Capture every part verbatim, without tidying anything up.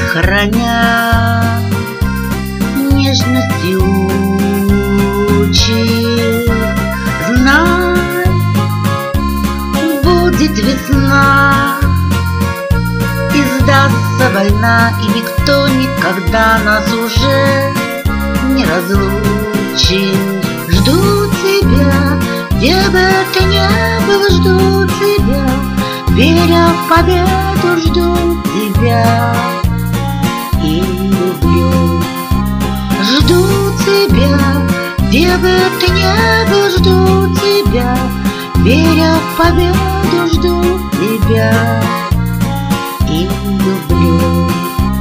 храня, нежности учит. Знай, будет весна, и сдастся война, и никто никогда нас уже не разлучит. Жду тебя, где бы ты ни был, жду тебя, веря в победу, жду тебя и люблю. Жду тебя, где бы ты ни был, жду тебя, веря в победу, жду тебя и люблю.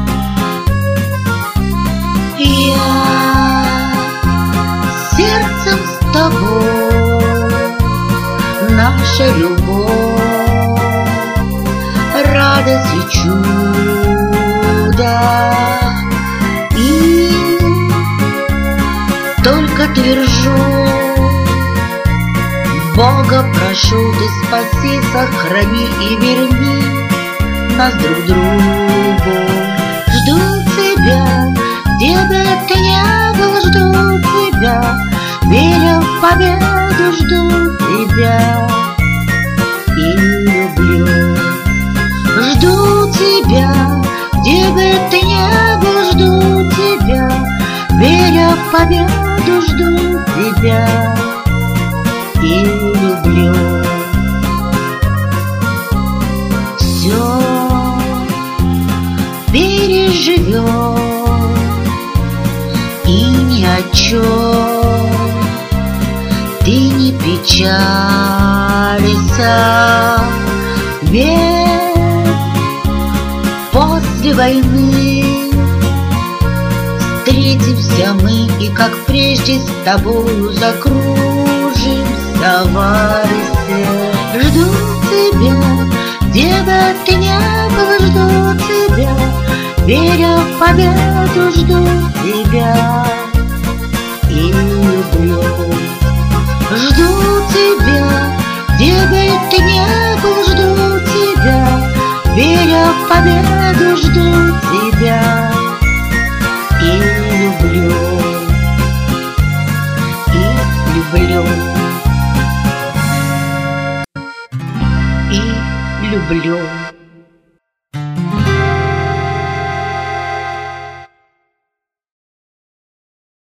Я сердцем с тобой, наша любовь, радость и чудо. И только твержу, Бога прошу, ты спаси, сохрани и верни нас друг другу. Жду тебя, где бы ты ни был, жду тебя, веря в победу, жду тебя и люблю. Жду тебя, где бы ты ни был, жду тебя, веря в победу, жду тебя и люблю. Все переживем, и ни о чем ты не печалься, ведь после войны встретимся мы, и как прежде с тобою закружимся в вальсе. Жду тебя, где бы ты ни был, жду тебя, веря в победу, жду тебя и люблю. Жду тебя, где бы ты ни был, жду тебя, веря в победу, жду тебя и люблю, и люблю, и люблю.